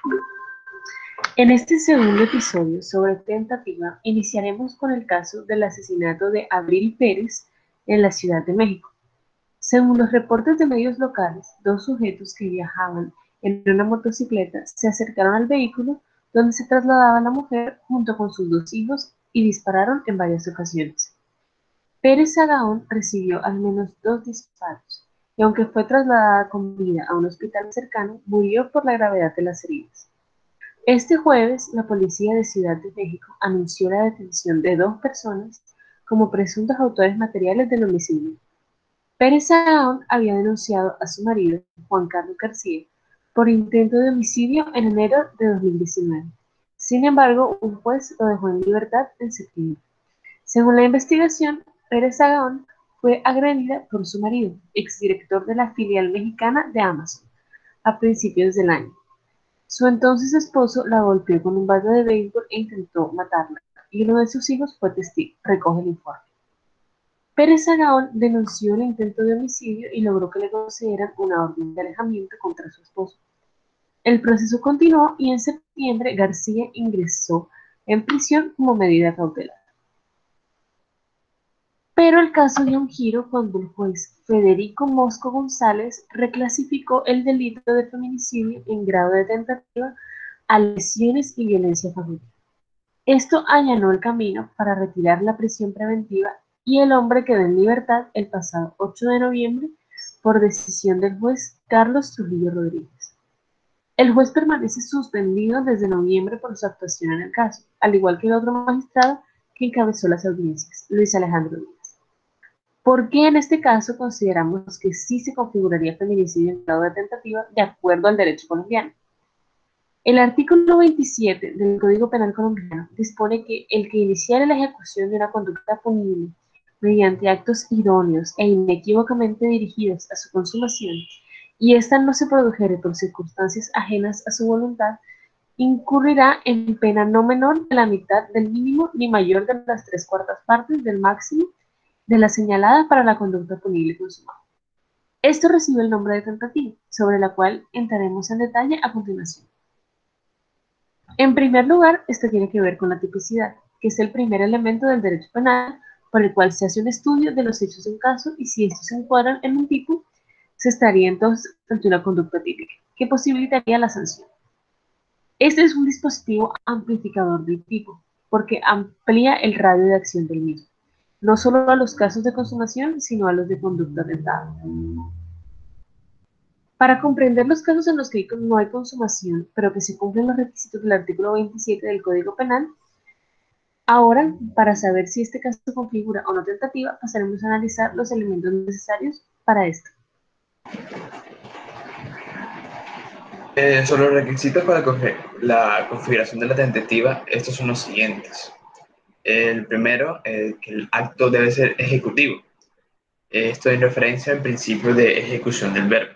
En este segundo episodio sobre tentativa, iniciaremos con el caso del asesinato de Abril Pérez en la Ciudad de México. Según los reportes de medios locales, dos sujetos que viajaban en una motocicleta se acercaron al vehículo donde se trasladaba la mujer junto con sus dos hijos y dispararon en varias ocasiones. Pérez Sagaón recibió al menos dos disparos y aunque fue trasladada con vida a un hospital cercano, murió por la gravedad de las heridas. Este jueves, la policía de Ciudad de México anunció la detención de dos personas como presuntos autores materiales del homicidio. Pérez Sahagún había denunciado a su marido, Juan Carlos García, por intento de homicidio en enero de 2019. Sin embargo, un juez lo dejó en libertad en septiembre. Según la investigación, Pérez Sahagún fue agredida por su marido, exdirector de la filial mexicana de Amazon, a principios del año. Su entonces esposo la golpeó con un bate de béisbol e intentó matarla, y uno de sus hijos fue testigo, recoge el informe. Pérez Sahagún denunció el intento de homicidio y logró que le concedieran una orden de alejamiento contra su esposo. El proceso continuó y en septiembre García ingresó en prisión como medida cautelar. Pero el caso dio un giro cuando el juez Federico Mosco González reclasificó el delito de feminicidio en grado de tentativa a lesiones y violencia familiar. Esto allanó el camino para retirar la prisión preventiva y el hombre quedó en libertad el pasado 8 de noviembre por decisión del juez Carlos Trujillo Rodríguez. El juez permanece suspendido desde noviembre por su actuación en el caso, al igual que el otro magistrado que encabezó las audiencias, Luis Alejandro Díaz. ¿Por qué en este caso consideramos que sí se configuraría feminicidio en grado de tentativa de acuerdo al derecho colombiano? El artículo 27 del Código Penal colombiano dispone que el que iniciare la ejecución de una conducta punible mediante actos idóneos e inequívocamente dirigidos a su consumación, y ésta no se produjere por circunstancias ajenas a su voluntad, incurrirá en pena no menor de la mitad del mínimo ni mayor de las 3/4 partes del máximo de la señalada para la conducta punible consumada. Esto recibe el nombre de tentativa, sobre la cual entraremos en detalle a continuación. En primer lugar, esto tiene que ver con la tipicidad, que es el primer elemento del derecho penal por el cual se hace un estudio de los hechos de un caso y si estos se encuadran en un tipo, se estaría entonces ante una conducta típica, que posibilitaría la sanción. Este es un dispositivo amplificador del tipo, porque amplía el radio de acción del mismo, no solo a los casos de consumación, sino a los de conducta tentada. Para comprender los casos en los que no hay consumación, pero que se cumplen los requisitos del artículo 27 del Código Penal, ahora, para saber si este caso configura o no tentativa, pasaremos a analizar los elementos necesarios para esto. Sobre los requisitos para la configuración de la tentativa, estos son los siguientes. El primero, que el acto debe ser ejecutivo. Esto en referencia al principio de ejecución del verbo.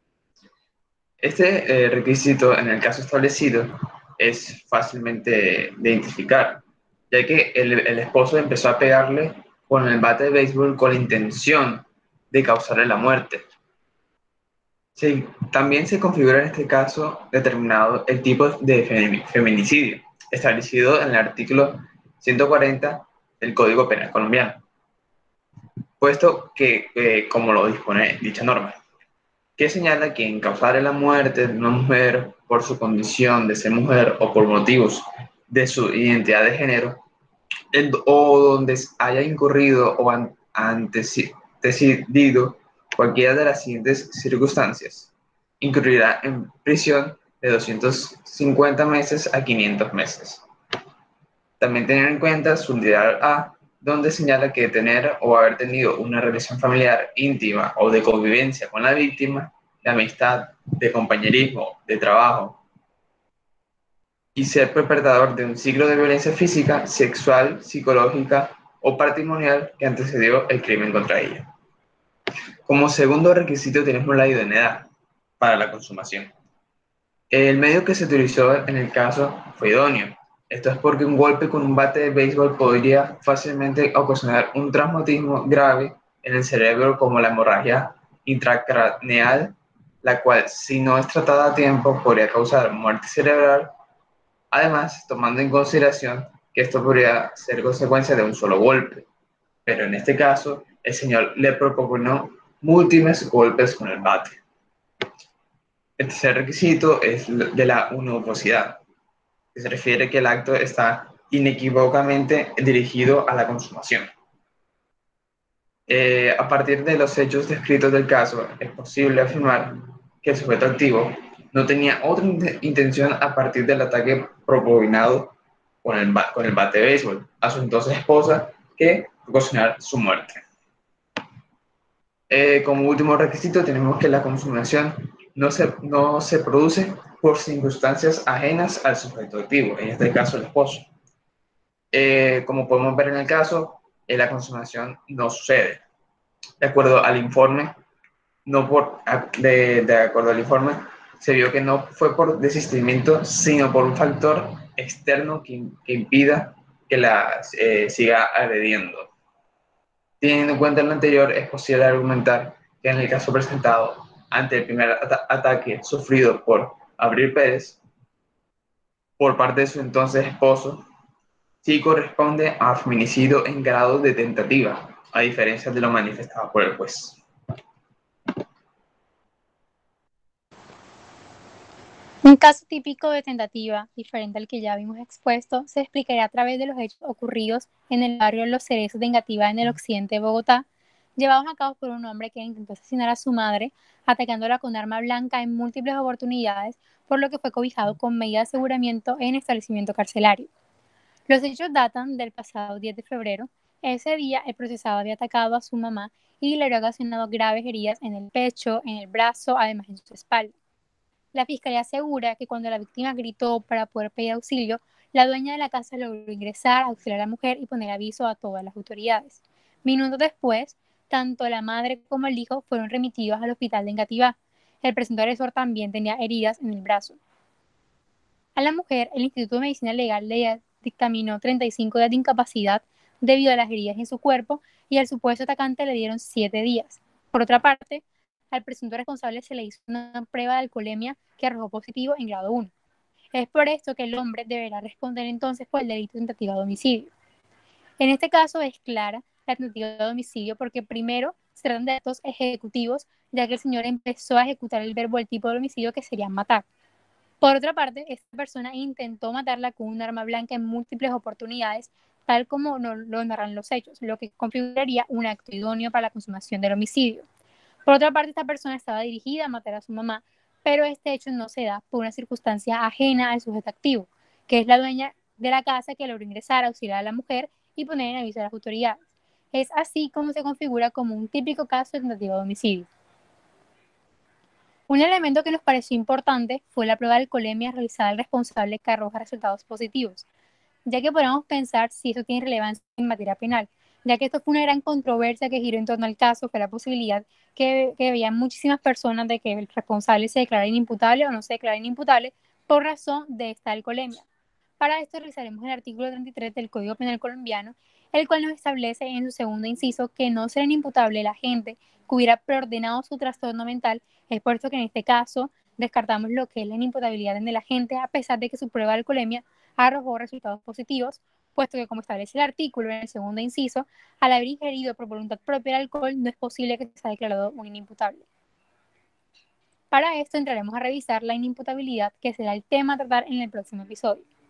Este requisito, en el caso establecido, es fácilmente de identificar, ya que el esposo empezó a pegarle con el bate de béisbol con la intención de causarle la muerte. Sí, también se configura en este caso determinado el tipo de feminicidio, establecido en el artículo 140 del Código Penal colombiano, puesto que, como lo dispone dicha norma, que señala que en causar la muerte de una mujer por su condición de ser mujer o por motivos de su identidad de género, o donde haya incurrido o antecedido cualquiera de las siguientes circunstancias, incurrirá en prisión de 250 meses a 500 meses. También tener en cuenta su literal A, donde señala que tener o haber tenido una relación familiar íntima o de convivencia con la víctima, de amistad, de compañerismo, de trabajo, y ser perpetrador de un ciclo de violencia física, sexual, psicológica o patrimonial que antecedió el crimen contra ella. Como segundo requisito tenemos la idoneidad para la consumación. El medio que se utilizó en el caso fue idóneo. Esto es porque un golpe con un bate de béisbol podría fácilmente ocasionar un traumatismo grave en el cerebro como la hemorragia intracraneal la cual, si no es tratada a tiempo, podría causar muerte cerebral. Además, tomando en consideración que esto podría ser consecuencia de un solo golpe, pero en este caso, el señor le proporcionó múltiples golpes con el bate. El tercer requisito es de la unuosidad, que se refiere que el acto está inequívocamente dirigido a la consumación. A partir de los hechos descritos del caso, es posible afirmar que el sujeto activo no tenía otra intención a partir del ataque propinado con el bate de béisbol a su entonces esposa que ocasionar su muerte. Como último requisito tenemos que la consumación no se produce por circunstancias ajenas al sujeto activo, en este caso el esposo. Como podemos ver en el caso, la consumación no sucede. De acuerdo al informe, de acuerdo al informe, se vio que no fue por desistimiento, sino por un factor externo que impida que la siga agrediendo. Teniendo en cuenta lo anterior, es posible argumentar que en el caso presentado, ante el primer ataque sufrido por Abril Pérez, por parte de su entonces esposo, sí corresponde a feminicidio en grado de tentativa, a diferencia de lo manifestado por el juez. Un caso típico de tentativa, diferente al que ya vimos expuesto, se explicaría a través de los hechos ocurridos en el barrio Los Cerezos de Engativá, en el occidente de Bogotá, llevados a cabo por un hombre que intentó asesinar a su madre, atacándola con arma blanca en múltiples oportunidades, por lo que fue cobijado con medida de aseguramiento en establecimiento carcelario. Los hechos datan del pasado 10 de febrero. Ese día, el procesado había atacado a su mamá y le había ocasionado graves heridas en el pecho, en el brazo, además en su espalda. La fiscalía asegura que cuando la víctima gritó para poder pedir auxilio, la dueña de la casa logró ingresar, auxiliar a la mujer y poner aviso a todas las autoridades. Minutos después, tanto la madre como el hijo fueron remitidos al hospital de Engativá. El presunto agresor también tenía heridas en el brazo. A la mujer, el Instituto de Medicina Legal le dictaminó 35 días de incapacidad debido a las heridas en su cuerpo y al supuesto atacante le dieron 7 días. Por otra parte, al presunto responsable se le hizo una prueba de alcoholemia que arrojó positivo en grado 1. Es por esto que el hombre deberá responder entonces por el delito de tentativa de homicidio. En este caso es clara la tentativa de homicidio porque primero se tratan de actos ejecutivos, ya que el señor empezó a ejecutar el verbo del tipo de homicidio que sería matar. Por otra parte, esta persona intentó matarla con un arma blanca en múltiples oportunidades, tal como lo narran los hechos, lo que configuraría un acto idóneo para la consumación del homicidio. Por otra parte, esta persona estaba dirigida a matar a su mamá, pero este hecho no se da por una circunstancia ajena al sujeto activo, que es la dueña de la casa que logró ingresar, auxiliar a la mujer y poner en aviso a las autoridades. Es así como se configura como un típico caso de tentativa de homicidio. Un elemento que nos pareció importante fue la prueba de alcoholemia realizada al responsable que arroja resultados positivos, ya que podemos pensar si eso tiene relevancia en materia penal, ya que esto fue una gran controversia que giró en torno al caso, fue la posibilidad que veían muchísimas personas de que el responsable se declara inimputable o no se declara inimputable por razón de esta alcoholemia. Para esto revisaremos el artículo 33 del Código Penal colombiano, el cual nos establece en su segundo inciso que no será inimputable el agente que hubiera preordenado su trastorno mental. Es por eso que en este caso descartamos lo que es la inimputabilidad en el agente a pesar de que su prueba de alcoholemia arrojó resultados positivos, puesto que, como establece el artículo en el segundo inciso, al haber ingerido por voluntad propia el alcohol, no es posible que se haya declarado un inimputable. Para esto entraremos a revisar la inimputabilidad, que será el tema a tratar en el próximo episodio.